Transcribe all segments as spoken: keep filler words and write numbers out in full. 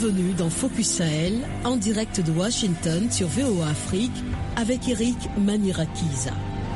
bienvenue dans Focus Sahel, en direct de Washington sur V O A Afrique, avec Eric Manirakiza.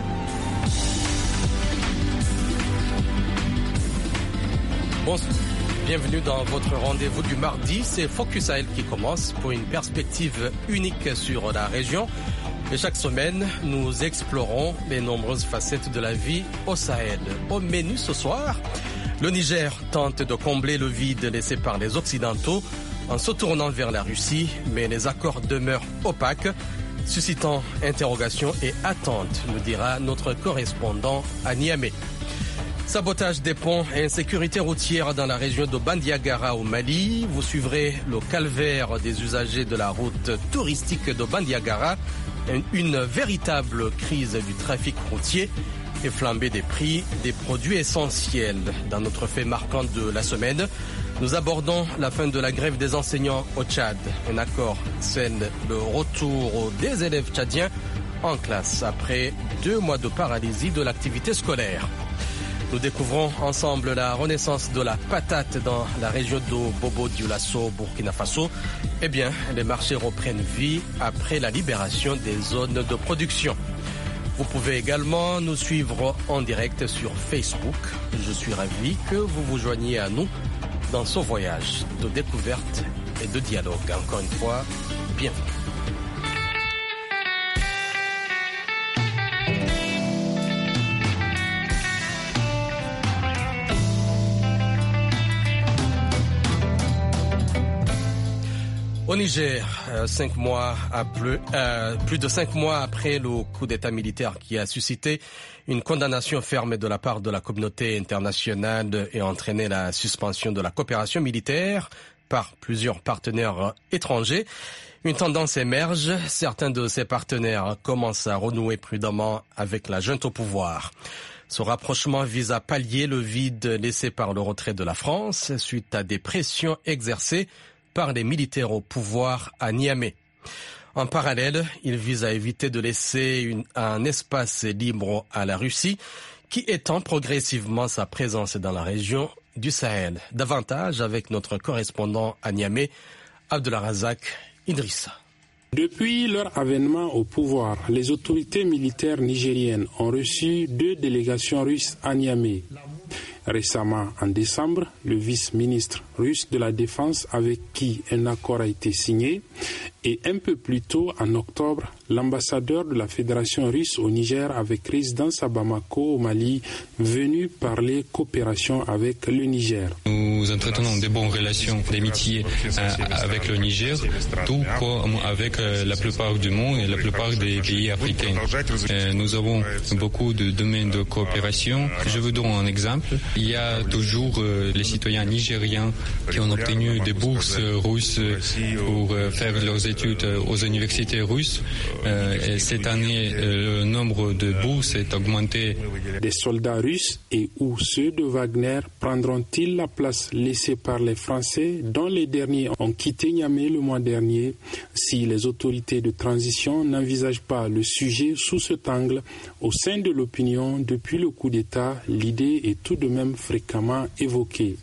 Bonsoir, bienvenue dans votre rendez-vous du mardi. C'est Focus Sahel qui commence pour une perspective unique sur la région. Et chaque semaine, nous explorons les nombreuses facettes de la vie au Sahel. Au menu ce soir, le Niger tente de combler le vide laissé par les Occidentaux en se tournant vers la Russie, mais les accords demeurent opaques, suscitant interrogations et attentes, nous dira notre correspondant à Niamey. Sabotage des ponts et insécurité routière dans la région de Bandiagara au Mali. Vous suivrez le calvaire des usagers de la route touristique de Bandiagara. Une véritable crise du trafic routier et flambée des prix des produits essentiels. Dans notre fait marquant de la semaine, nous abordons la fin de la grève des enseignants au Tchad. Un accord scelle le retour des élèves tchadiens en classe après deux mois de paralysie de l'activité scolaire. Nous découvrons ensemble la renaissance de la patate dans la région de Bobo-Dioulasso, Burkina Faso. Eh bien, les marchés reprennent vie après la libération des zones de production. Vous pouvez également nous suivre en direct sur Facebook. Je suis ravi que vous vous joigniez à nous dans ce voyage de découverte et de dialogue. Encore une fois, bienvenue. Au Niger, euh, cinq mois après, euh, plus de cinq mois après le coup d'État militaire qui a suscité une condamnation ferme de la part de la communauté internationale et entraîné la suspension de la coopération militaire par plusieurs partenaires étrangers, une tendance émerge. Certains de ces partenaires commencent à renouer prudemment avec la junte au pouvoir. Ce rapprochement vise à pallier le vide laissé par le retrait de la France suite à des pressions exercées par les militaires au pouvoir à Niamey. En parallèle, il vise à éviter de laisser une, un espace libre à la Russie qui étend progressivement sa présence dans la région du Sahel. Davantage avec notre correspondant à Niamey, Abdelrazak Idrissa. Depuis leur avènement au pouvoir, les autorités militaires nigériennes ont reçu deux délégations russes à Niamey. Récemment, en décembre, le vice-ministre russe de la Défense avec qui un accord a été signé, et un peu plus tôt, en octobre, l'ambassadeur de la Fédération russe au Niger avec résidence à Bamako au Mali, venu parler coopération avec le Niger. Nous entretenons de bonnes relations d'amitié euh, avec le Niger, tout comme avec euh, la plupart du monde et la plupart des pays africains. Euh, nous avons beaucoup de domaines de coopération. Je vous donne un exemple. Il y a toujours euh, les citoyens nigériens qui ont obtenu des bourses russes pour euh, faire leurs études aux universités russes. Euh, et cette année, euh, le nombre de bourses est augmenté. Des soldats russes et ou ceux de Wagner prendront-ils la place laissée par les Français, dont les derniers ont quitté Niamey le mois dernier, si les autorités de transition n'envisagent pas le sujet sous cet angle? Au sein de l'opinion, depuis le coup d'État, l'idée est tout de même fréquemment évoquée.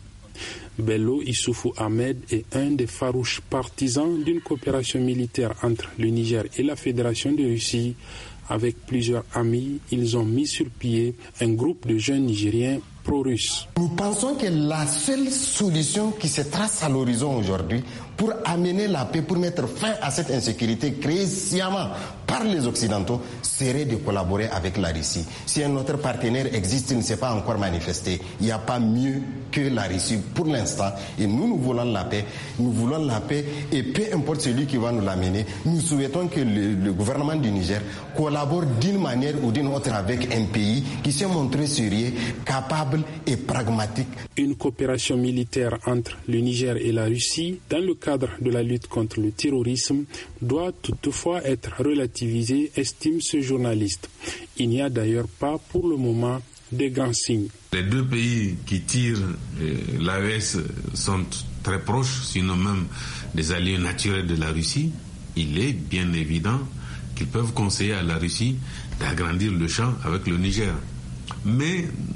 Bello Issoufou Ahmed est un des farouches partisans d'une coopération militaire entre le Niger et la Fédération de Russie. Avec plusieurs amis, ils ont mis sur pied un groupe de jeunes Nigériens pro-russes. Nous pensons que la seule solution qui se trace à l'horizon aujourd'hui pour amener la paix, pour mettre fin à cette insécurité créée sciemment par les Occidentaux, serait de collaborer avec la Russie. Si un autre partenaire existe, il ne s'est pas encore manifesté. Il n'y a pas mieux que la Russie pour l'instant. Et nous, nous voulons la paix. Nous voulons la paix et peu importe celui qui va nous l'amener, nous souhaitons que le, le gouvernement du Niger collabore d'une manière ou d'une autre avec un pays qui s'est montré sérieux, capable et pragmatique. Une coopération militaire entre le Niger et la Russie dans le cadre de la lutte contre le terrorisme doit toutefois être relativisée, estime ce journaliste. Il n'y a d'ailleurs pas pour le moment de grands signes. Les deux pays qui tirent euh, l'A E S sont très proches, sinon même des alliés naturels de la Russie. Il est bien évident qu'ils peuvent conseiller à la Russie d'agrandir le champ avec le Niger. Mais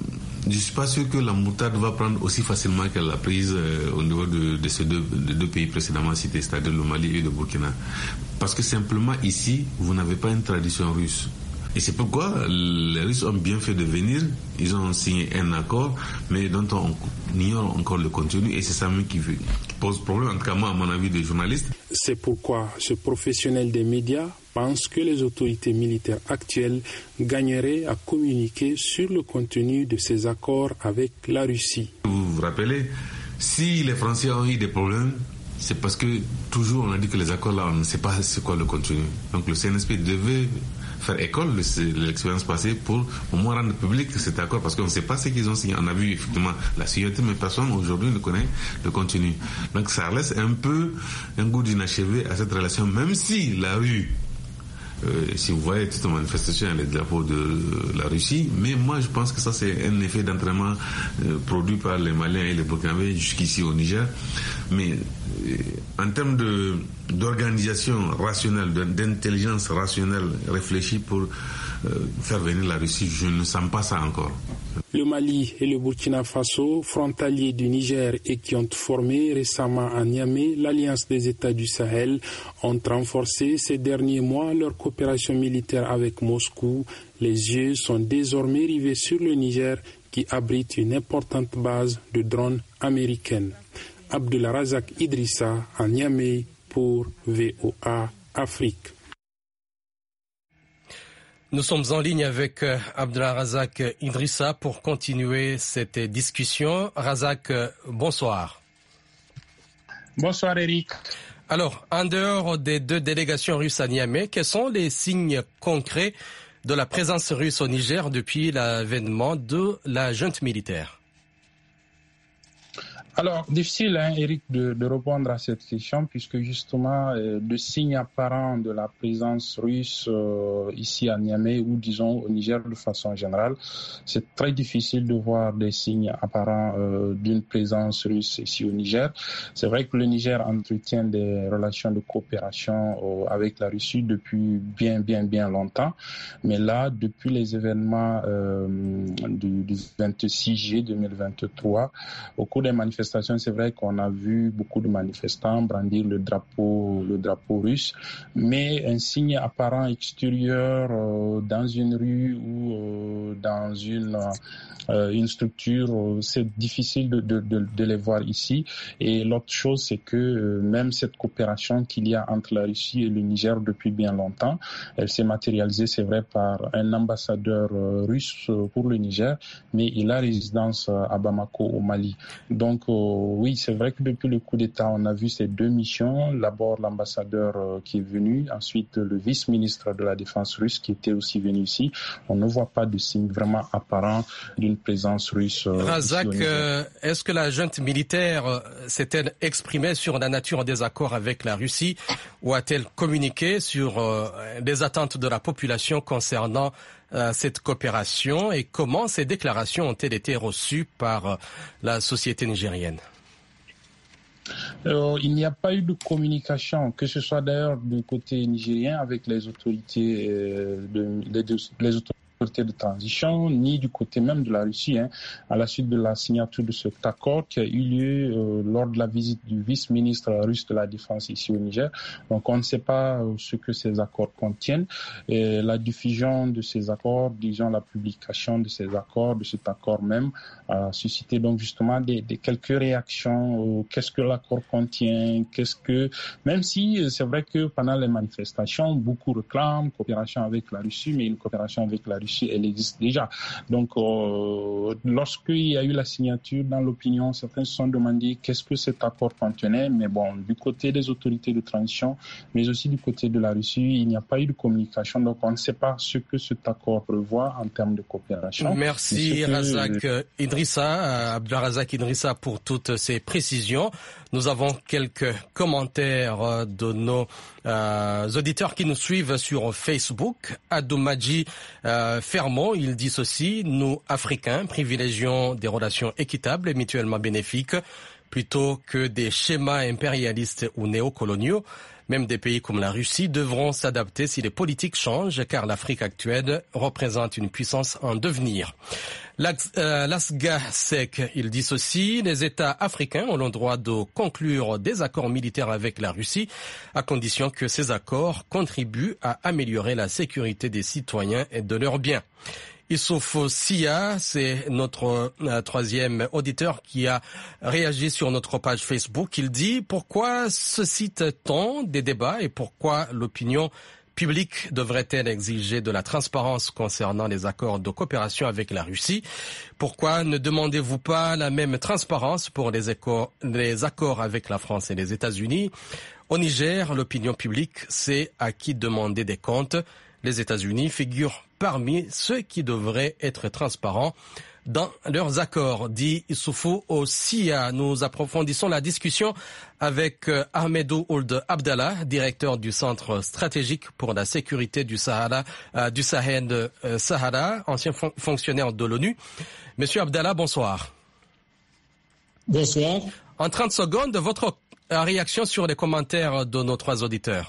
je ne suis pas sûr que la moutarde va prendre aussi facilement qu'elle l'a prise euh, au niveau de, de ces deux, de deux pays précédemment cités, c'est-à-dire le Mali et le Burkina. Parce que simplement ici, vous n'avez pas une tradition russe. Et c'est pourquoi les Russes ont bien fait de venir. Ils ont signé un accord, mais dont on ignore encore le contenu. Et c'est ça même qui, qui pose problème, en tout cas moi, à mon avis, des journalistes. C'est pourquoi ce professionnel des médias pense que les autorités militaires actuelles gagneraient à communiquer sur le contenu de ces accords avec la Russie. Vous vous rappelez, si les Français ont eu des problèmes, c'est parce que toujours on a dit que les accords là, on ne sait pas c'est quoi le contenu. Donc le C N S P devait faire école de l'expérience passée pour au moins rendre public cet accord, parce qu'on ne sait pas ce qu'ils ont signé. On a vu effectivement la signature, mais personne aujourd'hui ne connaît le contenu. Donc ça laisse un peu un goût d'inachevé à cette relation, même si la rue, Euh, si vous voyez toute manifestation, les drapeaux de la Russie, mais moi je pense que ça c'est un effet d'entraînement euh, produit par les Maliens et les Burkinabés jusqu'ici au Niger. Mais euh, en termes de, d'organisation rationnelle, d'intelligence rationnelle réfléchie pour euh, faire venir la Russie, je ne sens pas ça encore. Le Mali et le Burkina Faso, frontaliers du Niger et qui ont formé récemment à Niamey l'Alliance des États du Sahel, ont renforcé ces derniers mois leur coopération militaire avec Moscou. Les yeux sont désormais rivés sur le Niger qui abrite une importante base de drones américaines. Abdulrazak Idrissa à Niamey pour V O A Afrique. Nous sommes en ligne avec Abdulrazak Idrissa pour continuer cette discussion. Razak, bonsoir. Bonsoir Eric. Alors, en dehors des deux délégations russes à Niamey, quels sont les signes concrets de la présence russe au Niger depuis l'avènement de la junte militaire? Alors, difficile, hein, Eric, de, de répondre à cette question, puisque justement, euh, de signes apparents de la présence russe euh, ici à Niamey ou disons au Niger de façon générale, c'est très difficile de voir des signes apparents euh, d'une présence russe ici au Niger. C'est vrai que le Niger entretient des relations de coopération euh, avec la Russie depuis bien, bien, bien longtemps, mais là, depuis les événements euh, du, du vingt-six juillet deux mille vingt-trois, au cours des manifestations, c'est vrai qu'on a vu beaucoup de manifestants brandir le drapeau, le drapeau russe, mais un signe apparent extérieur euh, dans une rue ou euh, dans une, euh, une structure, euh, c'est difficile de, de, de, de les voir ici. Et l'autre chose, c'est que euh, même cette coopération qu'il y a entre la Russie et le Niger depuis bien longtemps, elle s'est matérialisée, c'est vrai, par un ambassadeur euh, russe pour le Niger, mais il a résidence à Bamako au Mali. Donc, euh, oui, c'est vrai que depuis le coup d'État, on a vu ces deux missions. D'abord, l'ambassadeur euh, qui est venu, ensuite le vice-ministre de la Défense russe qui était aussi venu ici. On ne voit pas de signe vraiment apparent d'une présence russe. Euh, Razak, euh, est-ce que la junte militaire euh, s'est-elle exprimée sur la nature des accords avec la Russie ou a-t-elle communiqué sur euh, des attentes de la population concernant euh, cette coopération et comment ces déclarations ont-elles été reçues par euh, la société nigérienne? Euh, il n'y a pas eu de communication, que ce soit d'ailleurs du côté nigérien avec les autorités, euh, de, les, les autorités de transition, ni du côté même de la Russie, hein, à la suite de la signature de cet accord qui a eu lieu euh, lors de la visite du vice-ministre russe de la Défense ici au Niger. Donc on ne sait pas euh, ce que ces accords contiennent. Et la diffusion de ces accords, disons la publication de ces accords, de cet accord même, a suscité donc justement des, des quelques réactions. Euh, qu'est-ce que l'accord contient? Qu'est-ce que, même si c'est vrai que pendant les manifestations, beaucoup réclament coopération avec la Russie, mais une coopération avec la Russie, elle existe déjà. Donc, euh, lorsqu'il y a eu la signature dans l'opinion, certains se sont demandé qu'est-ce que cet accord contenait. Mais bon, du côté des autorités de transition, mais aussi du côté de la Russie, il n'y a pas eu de communication. Donc, on ne sait pas ce que cet accord prévoit en termes de coopération. Merci Razak que... Idrissa, Abdulrazak Idrissa pour toutes ces précisions. Nous avons quelques commentaires de nos euh, auditeurs qui nous suivent sur Facebook. Adoumadji euh, Fermont, il dit ceci: nous, Africains, privilégions des relations équitables et mutuellement bénéfiques plutôt que des schémas impérialistes ou néocoloniaux. Même des pays comme la Russie devront s'adapter si les politiques changent, car l'Afrique actuelle représente une puissance en devenir. Lasga Sek, il dissocie les États africains ont le droit de conclure des accords militaires avec la Russie, à condition que ces accords contribuent à améliorer la sécurité des citoyens et de leurs biens. Issouf Sia, c'est notre euh, troisième auditeur qui a réagi sur notre page Facebook. Il dit « Pourquoi suscite-t-on des débats et pourquoi l'opinion publique devrait-elle exiger de la transparence concernant les accords de coopération avec la Russie? Pourquoi ne demandez-vous pas la même transparence pour les, éco- les accords avec la France et les États-Unis? Au Niger, l'opinion publique sait à qui demander des comptes. Les États-Unis figurent parmi ceux qui devraient être transparents dans leurs accords, dit Issoufou Ossia. Nous approfondissons la discussion avec Ahmedou Ould Abdallah, directeur du Centre stratégique pour la sécurité du Sahara, euh, du Sahel euh, Sahara, ancien fon- fonctionnaire de l'ONU. Monsieur Abdallah, bonsoir. Bonsoir. En trente secondes, votre réaction sur les commentaires de nos trois auditeurs.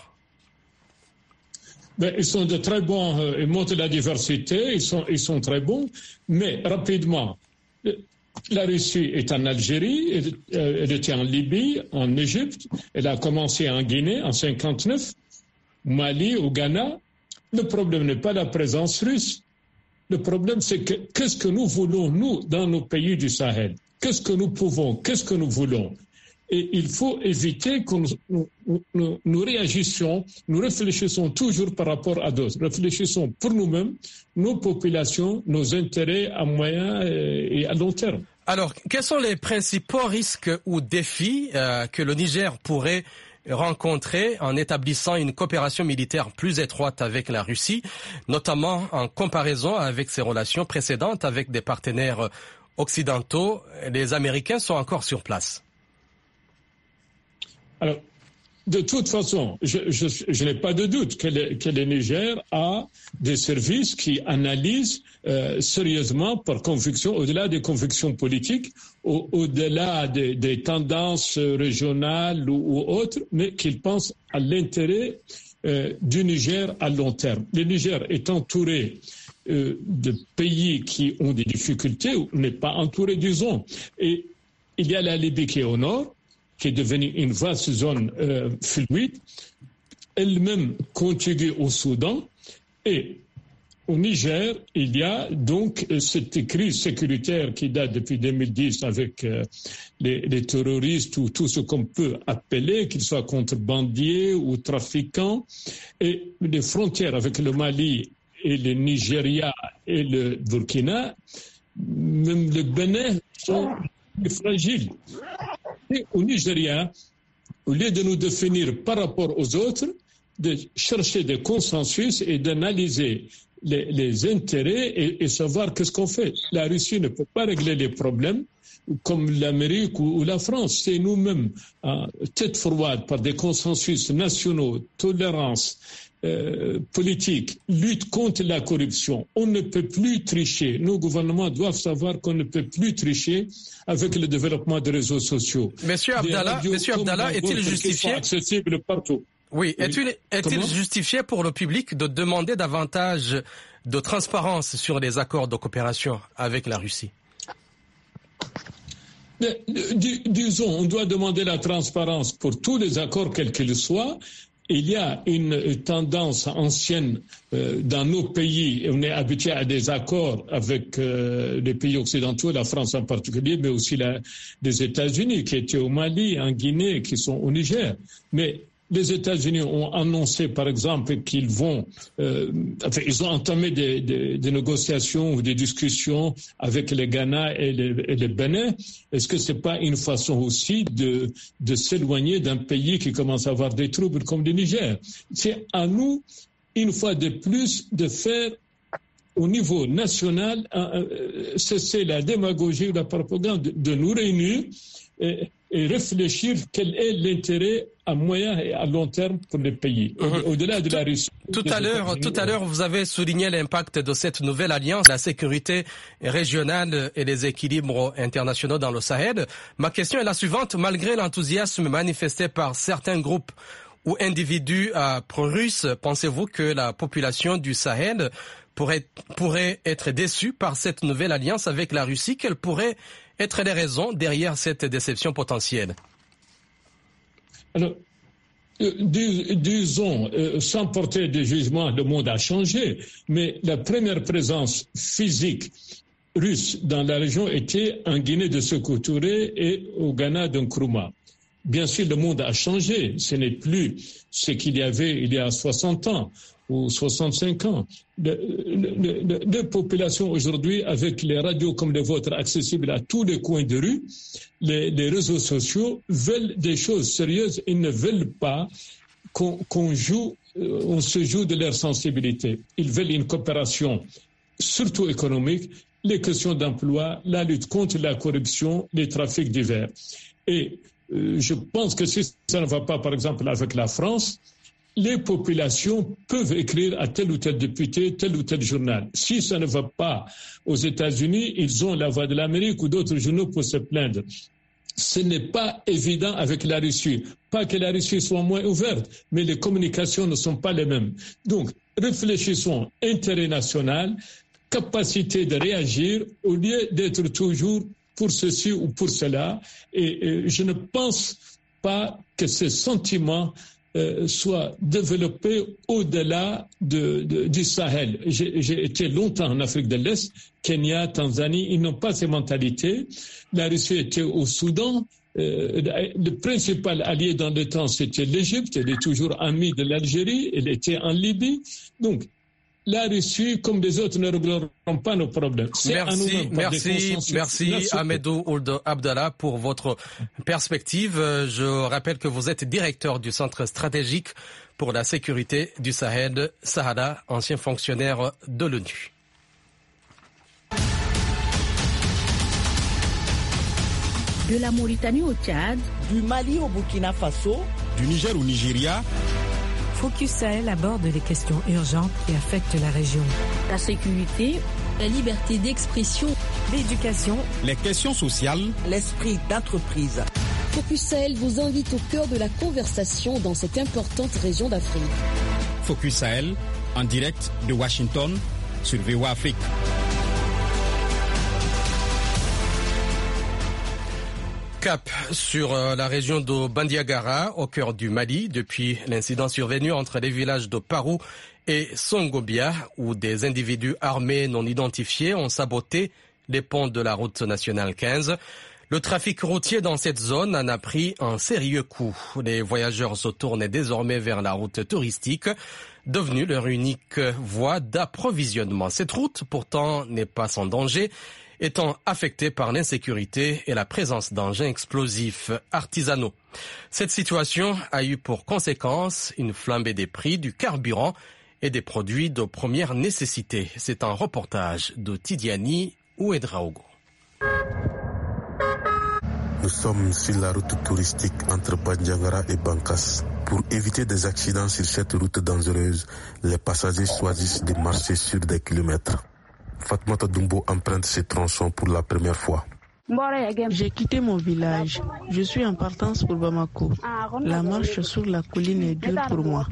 Ben, ils sont de très bons, euh, ils montrent la diversité, ils sont, ils sont très bons, mais rapidement, la Russie est en Algérie, elle, euh, elle était en Libye, en Égypte, elle a commencé en Guinée en cinquante-neuf, Mali, au Ghana. Le problème n'est pas la présence russe. Le problème, c'est que qu'est-ce que nous voulons, nous, dans nos pays du Sahel? Qu'est-ce que nous pouvons? Qu'est-ce que nous voulons? Et il faut éviter que nous, nous, nous, nous réagissions, nous réfléchissons toujours par rapport à d'autres. Réfléchissons pour nous-mêmes, nos populations, nos intérêts à moyen et à long terme. Alors, quels sont les principaux risques ou défis euh, que le Niger pourrait rencontrer en établissant une coopération militaire plus étroite avec la Russie, notamment en comparaison avec ses relations précédentes avec des partenaires occidentaux? Les Américains sont encore sur place. Alors, de toute façon, je, je, je n'ai pas de doute que le, que le Niger a des services qui analysent euh, sérieusement par conviction, au-delà des convictions politiques, au, au-delà des, des tendances régionales ou, ou autres, mais qu'ils pensent à l'intérêt euh, du Niger à long terme. Le Niger est entouré euh, de pays qui ont des difficultés, ou n'est pas entouré, disons. Et il y a la Libye qui est au nord, qui est devenue une vaste zone euh, fluide, elle-même contiguë au Soudan. Et au Niger, il y a donc cette crise sécuritaire qui date depuis deux mille dix avec euh, les, les terroristes ou tout ce qu'on peut appeler, qu'ils soient contrebandiers ou trafiquants. Et les frontières avec le Mali et le Nigeria et le Burkina, même le Bénin, sont fragiles. Et au Nigeria, au lieu de nous définir par rapport aux autres, de chercher des consensus et d'analyser les, les intérêts et, et savoir qu'est-ce qu'on fait. La Russie ne peut pas régler les problèmes comme l'Amérique ou, ou la France. C'est nous-mêmes, hein, tête froide, par des consensus nationaux, tolérance, Euh, politique, lutte contre la corruption. On ne peut plus tricher. Nos gouvernements doivent savoir qu'on ne peut plus tricher avec le développement des réseaux sociaux. Monsieur Abdallah, Monsieur Abdallah, est-il justifié accessible partout? Oui, est-il, est-il justifié pour le public de demander davantage de transparence sur les accords de coopération avec la Russie? Mais, dis, disons, on doit demander la transparence pour tous les accords, quels qu'ils soient. Il y a une tendance ancienne euh, dans nos pays, on est habitué à des accords avec euh, les pays occidentaux, la France en particulier, mais aussi la, les États-Unis qui étaient au Mali, en Guinée, qui sont au Niger. Mais les États-Unis ont annoncé, par exemple, qu'ils vont, euh, enfin, ils ont entamé des, des, des négociations ou des discussions avec le Ghana et le, et le Bénin. Est-ce que c'est pas une façon aussi de, de s'éloigner d'un pays qui commence à avoir des troubles comme le Niger? C'est à nous, une fois de plus, de faire au niveau national, euh, cesser la démagogie ou la propagande, de, de nous réunir et, et réfléchir quel est l'intérêt à moyen et à long terme pour les pays, mmh. au-delà de la Russie. Tout à l'heure, tout à l'heure, vous avez souligné l'impact de cette nouvelle alliance, la sécurité régionale et les équilibres internationaux dans le Sahel. Ma question est la suivante. Malgré l'enthousiasme manifesté par certains groupes ou individus euh, pro-russes, pensez-vous que la population du Sahel pourrait, pourrait être déçue par cette nouvelle alliance avec la Russie? Quelles pourraient être les raisons derrière cette déception potentielle? Alors, euh, dis, disons, euh, sans porter de jugement, le monde a changé, mais la première présence physique russe dans la région était en Guinée de Sékou Touré et au Ghana de Nkrumah. Bien sûr, le monde a changé. Ce n'est plus ce qu'il y avait il y a soixante ans ou soixante-cinq ans. Les le, le, le, populations aujourd'hui, avec les radios comme les vôtres accessibles à tous les coins de rue, les, les réseaux sociaux veulent des choses sérieuses. Ils ne veulent pas qu'on, qu'on joue, on se joue de leur sensibilité. Ils veulent une coopération, surtout économique, les questions d'emploi, la lutte contre la corruption, les trafics divers. Et euh, je pense que si ça ne va pas, par exemple, avec la France, les populations peuvent écrire à tel ou tel député, tel ou tel journal. Si ça ne va pas aux États-Unis, ils ont la Voix de l'Amérique ou d'autres journaux pour se plaindre. Ce n'est pas évident avec la Russie. Pas que la Russie soit moins ouverte, mais les communications ne sont pas les mêmes. Donc, réfléchissons intérêt national, capacité de réagir au lieu d'être toujours pour ceci ou pour cela. Et, et je ne pense pas que ces sentiments euh, soient développés au-delà de, de, du Sahel. J'ai, j'ai été longtemps en Afrique de l'Est, Kenya, Tanzanie, ils n'ont pas ces mentalités. La Russie était au Soudan. Euh, le principal allié dans le temps, c'était l'Égypte. Elle est toujours amie de l'Algérie. Elle était en Libye. Donc, la Russie, comme les autres, ne régleront pas nos problèmes. C'est merci, merci, merci Ahmedou Ould Abdallah pour votre perspective. Je rappelle que vous êtes directeur du Centre stratégique pour la sécurité du Sahel, Sahara, ancien fonctionnaire de l'ONU. De la Mauritanie au Tchad, du Mali au Burkina Faso, du Niger au Nigeria. Focus Sahel aborde les questions urgentes qui affectent la région. La sécurité, la liberté d'expression, l'éducation, les questions sociales, l'esprit d'entreprise. Focus Sahel vous invite au cœur de la conversation dans cette importante région d'Afrique. Focus Sahel, en direct de Washington, sur V O A Afrique. Cap sur la région de Bandiagara, au cœur du Mali, depuis l'incident survenu entre les villages de Parou et Songobia, où des individus armés non identifiés ont saboté les ponts de la route nationale quinze. Le trafic routier dans cette zone en a pris un sérieux coup. Les voyageurs se tournent désormais vers la route touristique, devenue leur unique voie d'approvisionnement. Cette route, pourtant, n'est pas sans danger, étant affecté par l'insécurité et la présence d'engins explosifs artisanaux. Cette situation a eu pour conséquence une flambée des prix du carburant et des produits de première nécessité. C'est un reportage de Tidiani Ouedraogo. Nous sommes sur la route touristique entre Bandiagara et Bankas. Pour éviter des accidents sur cette route dangereuse, les passagers choisissent de marcher sur des kilomètres. Fatmata Dumbo emprunte ces tronçons pour la première fois. J'ai quitté mon village. Je suis en partance pour Bamako. La marche sur la colline est dure pour moi.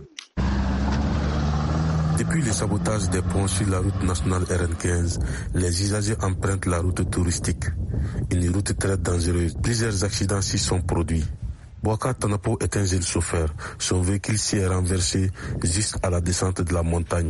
Depuis le sabotage des ponts sur la route nationale R N quinze, les usagers empruntent la route touristique. Une route très dangereuse. Plusieurs accidents s'y sont produits. Boaka Tanapo est un jeune chauffeur. Son véhicule s'y est renversé juste à la descente de la montagne.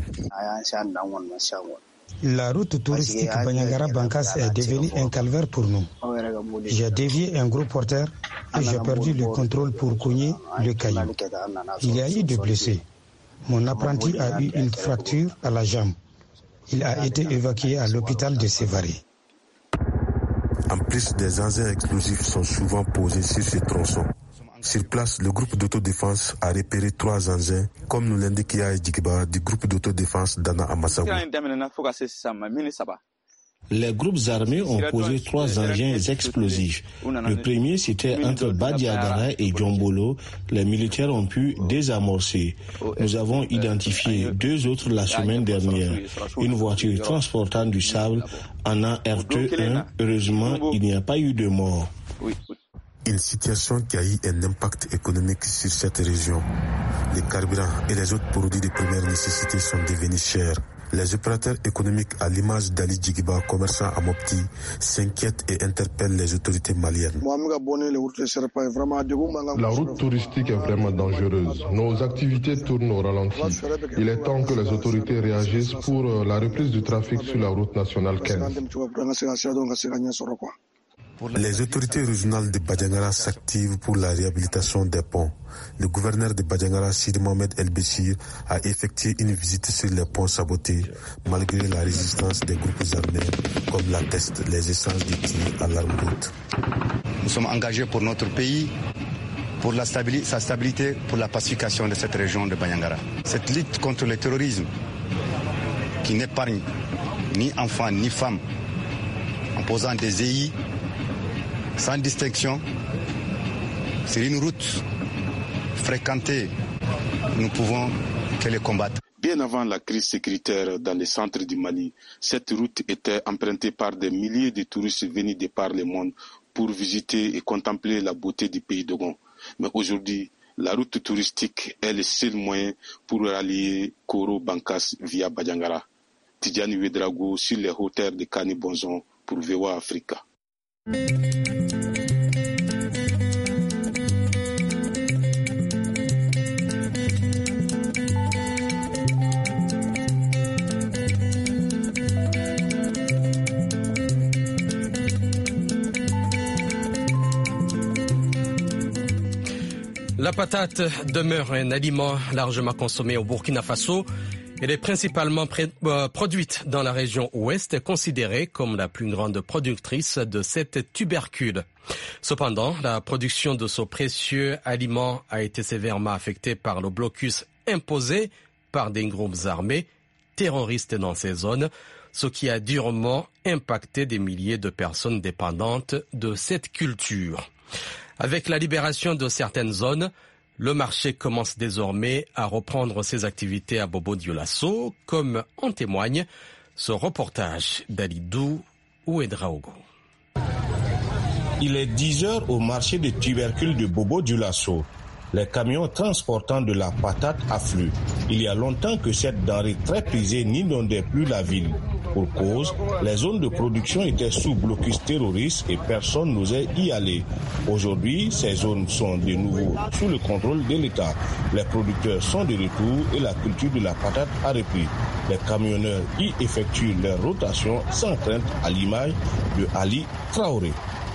La route touristique Bandiagara-Bankas est devenue un calvaire pour nous. J'ai dévié un gros porteur et j'ai perdu le contrôle pour cogner le caillou. Il y a eu des blessés. Mon apprenti a eu une fracture à la jambe. Il a été évacué à l'hôpital de Sévaré. En plus, des engins explosifs sont souvent posés sur ces tronçons. Sur place, le groupe d'autodéfense a repéré trois engins, comme nous l'indique Yaye Djikiba du groupe d'autodéfense d'Anna Amasago. Les groupes armés ont posé trois engins explosifs. Le premier, c'était entre Bandiagara et Djombolo. Les militaires ont pu désamorcer. Nous avons identifié deux autres la semaine dernière. Une voiture transportant du sable en a R T un. Heureusement, il n'y a pas eu de mort. Une situation qui a eu un impact économique sur cette région. Les carburants et les autres produits de première nécessité sont devenus chers. Les opérateurs économiques, à l'image d'Ali Djigiba, commerçant à Mopti, s'inquiètent et interpellent les autorités maliennes. La route touristique est vraiment dangereuse. Nos activités tournent au ralenti. Il est temps que les autorités réagissent pour la reprise du trafic sur la route nationale quinze. Les autorités régionales de Badiangara s'activent pour la réhabilitation des ponts. Le gouverneur de Badiangara, Sidi Mohamed El Béchir, a effectué une visite sur les ponts sabotés, malgré la résistance des groupes armés, comme l'attestent les échanges de tirs à l'arme route. Nous sommes engagés pour notre pays, pour la stabilité, sa stabilité, pour la pacification de cette région de Badiangara. Cette lutte contre le terrorisme, qui n'épargne ni enfants ni femmes, en posant des E I, sans distinction, c'est une route fréquentée. Nous pouvons que les combattre. Bien avant la crise sécuritaire dans les centres du Mali, cette route était empruntée par des milliers de touristes venus de par le monde pour visiter et contempler la beauté du pays Dogon. Mais aujourd'hui, la route touristique est le seul moyen pour rallier Koro Bankas via Badiangara. Tidjani Ouedraogo sur les hauteurs de Kani Bonzon pour V O A Africa. La patate demeure un aliment largement consommé au Burkina Faso. Elle est principalement produite dans la région ouest, considérée comme la plus grande productrice de cette tubercule. Cependant, la production de ce précieux aliment a été sévèrement affectée par le blocus imposé par des groupes armés terroristes dans ces zones, ce qui a durement impacté des milliers de personnes dépendantes de cette culture. Avec la libération de certaines zones, le marché commence désormais à reprendre ses activités à Bobo-Dioulasso, comme en témoigne ce reportage d'Alidou Ouedraogo. Il est dix heures au marché de tubercules de Bobo-Dioulasso. Les camions transportant de la patate affluent. Il y a longtemps que cette denrée très prisée n'inondait plus la ville. Pour cause, les zones de production étaient sous blocus terroriste et personne n'osait y aller. Aujourd'hui, ces zones sont de nouveau sous le contrôle de l'État. Les producteurs sont de retour et la culture de la patate a repris. Les camionneurs y effectuent leur rotation sans crainte, à l'image de Ali Traoré.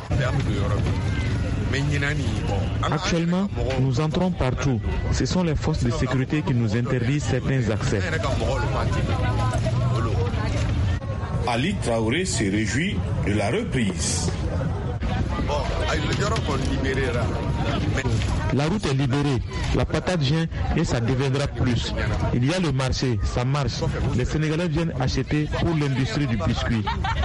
Actuellement, nous entrons partout. Ce sont les forces de sécurité qui nous interdisent certains accès. Ali Traoré se réjouit de la reprise. La route est libérée, la patate vient et ça deviendra plus. Il y a le marché, ça marche. Les Sénégalais viennent acheter pour l'industrie du biscuit.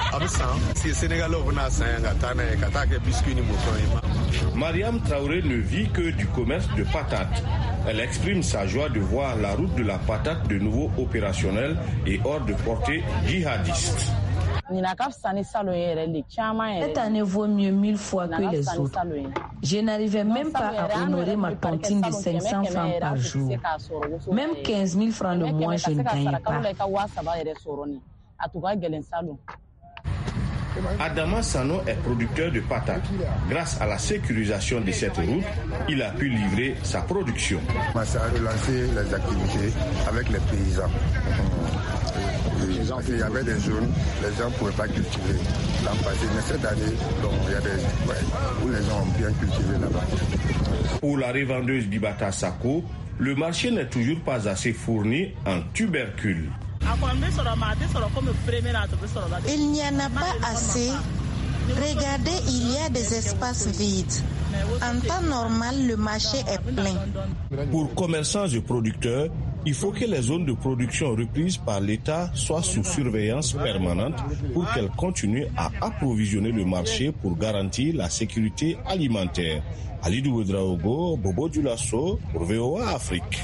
Mariam Traoré ne vit que du commerce de patates. Elle exprime sa joie de voir la route de la patate de nouveau opérationnelle et hors de portée djihadiste. Cette année vaut mieux mille fois que les autres. Je n'arrivais même pas à honorer ma tontine de cinq cents francs par jour. Même quinze mille francs le mois, je ne gagnais pas. Adama Sano est producteur de patates. Grâce à la sécurisation de cette route, il a pu livrer sa production. On a relancé les activités avec les paysans. Il y avait des zones, les gens ne pouvaient pas cultiver l'an passé. Mais cette année, donc, il y a des ouais, où les gens ont bien cultivé là-bas. Pour la revendeuse d'Ibata Sako, le marché n'est toujours pas assez fourni en tubercules. Il n'y en a pas assez. Regardez, il y a des espaces vides. En temps normal, le marché est plein. Pour commerçants et producteurs, il faut que les zones de production reprises par l'État soient sous surveillance permanente pour qu'elles continuent à approvisionner le marché pour garantir la sécurité alimentaire. Alidou Ouedraogo, Bobo-Dioulasso pour V O A Afrique.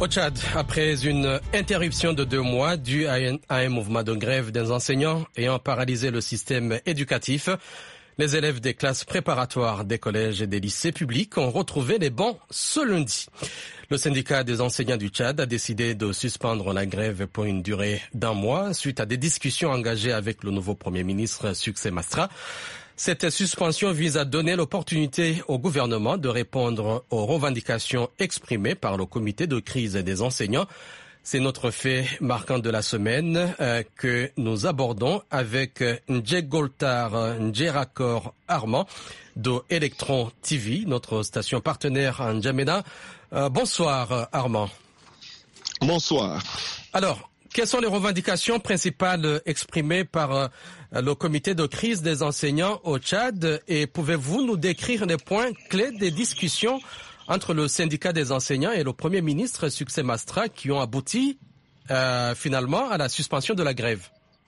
Au Tchad, après une interruption de deux mois due à un, à un mouvement de grève des enseignants ayant paralysé le système éducatif, les élèves des classes préparatoires des collèges et des lycées publics ont retrouvé les bancs ce lundi. Le syndicat des enseignants du Tchad a décidé de suspendre la grève pour une durée d'un mois suite à des discussions engagées avec le nouveau Premier ministre Succès Mastra. Cette suspension vise à donner l'opportunité au gouvernement de répondre aux revendications exprimées par le comité de crise des enseignants. C'est notre fait marquant de la semaine euh, que nous abordons avec Ndjegoltar Ndjerakor Armand de Electron T V, notre station partenaire en N'Djamena. Euh, bonsoir Armand. Bonsoir. Alors, quelles sont les revendications principales exprimées par euh, le comité de crise des enseignants au Tchad et pouvez-vous nous décrire les points clés des discussions entre le syndicat des enseignants et le Premier ministre Succès Mastra qui ont abouti euh, finalement à la suspension de la grève?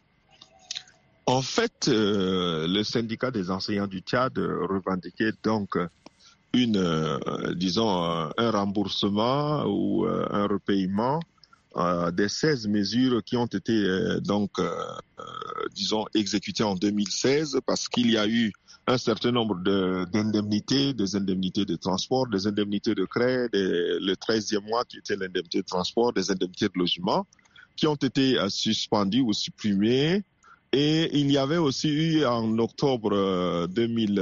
En fait, euh, le syndicat des enseignants du Tchad revendiquait donc une, euh, disons, euh, un remboursement ou euh, un repayement Euh, des seize mesures qui ont été euh, donc, euh, euh, disons, exécutées en deux mille seize parce qu'il y a eu un certain nombre de, d'indemnités, des indemnités de transport, des indemnités de crèche, des, le treizième mois qui était l'indemnité de transport, des indemnités de logement qui ont été euh, suspendues ou supprimées. Et il y avait aussi eu en octobre euh, deux mille,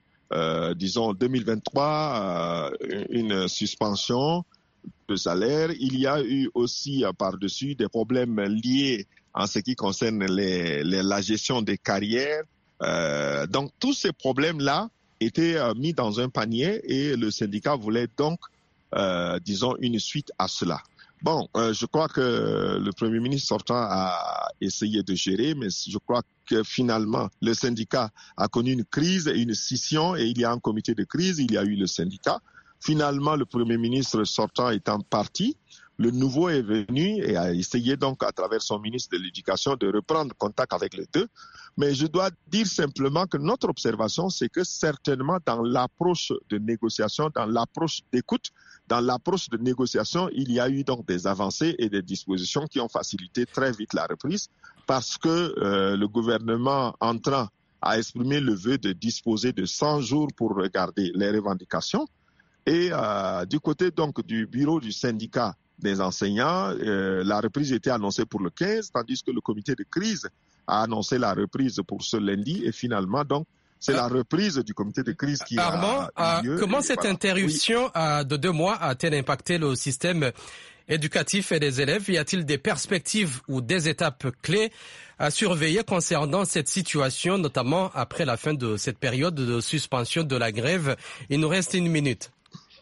euh, disons deux mille vingt-trois euh, une suspension de salaire. Il y a eu aussi euh, par-dessus des problèmes liés en ce qui concerne les, les, la gestion des carrières. Euh, donc tous ces problèmes-là étaient euh, mis dans un panier et le syndicat voulait donc, euh, disons, une suite à cela. Bon, euh, je crois que le Premier ministre sortant a essayé de gérer, mais je crois que finalement le syndicat a connu une crise et une scission et il y a un comité de crise, il y a eu le syndicat. Finalement, le Premier ministre sortant étant parti, le nouveau est venu et a essayé donc à travers son ministre de l'Éducation de reprendre contact avec les deux. Mais je dois dire simplement que notre observation, c'est que certainement dans l'approche de négociation, dans l'approche d'écoute, dans l'approche de négociation, il y a eu donc des avancées et des dispositions qui ont facilité très vite la reprise parce que euh, le gouvernement entrant a exprimé le vœu de disposer de cent jours pour regarder les revendications. Et euh, du côté donc du bureau du syndicat des enseignants, euh, la reprise était annoncée pour le quinze, tandis que le comité de crise a annoncé la reprise pour ce lundi. Et finalement, donc, c'est la reprise du comité de crise qui Armand, a eu lieu. Euh, comment cette voilà. interruption oui. euh, de deux mois a-t-elle impacté le système éducatif et des élèves? Y a-t-il des perspectives ou des étapes clés à surveiller concernant cette situation, notamment après la fin de cette période de suspension de la grève? Il nous reste une minute.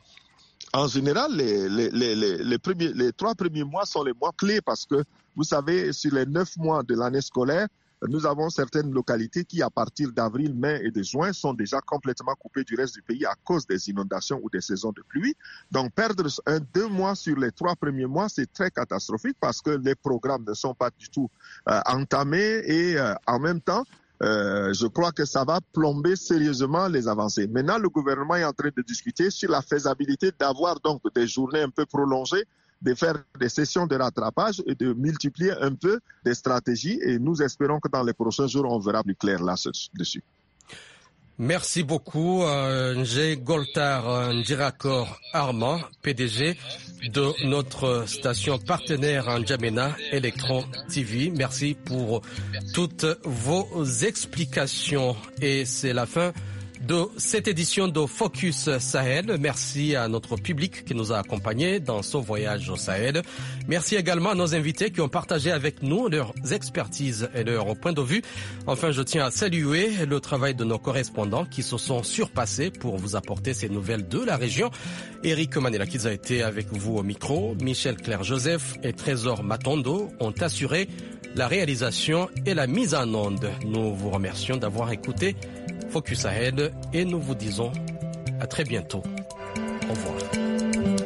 En général, les, les, les, les, premiers, les trois premiers mois sont les mois clés parce que, vous savez, sur les neuf mois de l'année scolaire, nous avons certaines localités qui, à partir d'avril, mai et de juin, sont déjà complètement coupées du reste du pays à cause des inondations ou des saisons de pluie. Donc, perdre un, deux mois sur les trois premiers mois, c'est très catastrophique parce que les programmes ne sont pas du tout euh, entamés et euh, en même temps, Euh, je crois que ça va plomber sérieusement les avancées. Maintenant, le gouvernement est en train de discuter sur la faisabilité d'avoir donc des journées un peu prolongées, de faire des sessions de rattrapage et de multiplier un peu des stratégies. Et nous espérons que dans les prochains jours, on verra plus clair là-dessus. Merci beaucoup, euh, Ndjegoltar Ndjerakor Armand, P D G de notre station partenaire en N'Djamena, Electron T V. Merci pour toutes vos explications. Et c'est la fin de cette édition de Focus Sahel. Merci à notre public qui nous a accompagnés dans ce voyage au Sahel. Merci également à nos invités qui ont partagé avec nous leurs expertises et leurs points de vue. Enfin, je tiens à saluer le travail de nos correspondants qui se sont surpassés pour vous apporter ces nouvelles de la région. Eric Manilakis a été avec vous au micro. Michel Claire-Joseph et Trésor Matondo ont assuré la réalisation et la mise en onde. Nous vous remercions d'avoir écouté Focus Sahel et nous vous disons à très bientôt. Au revoir.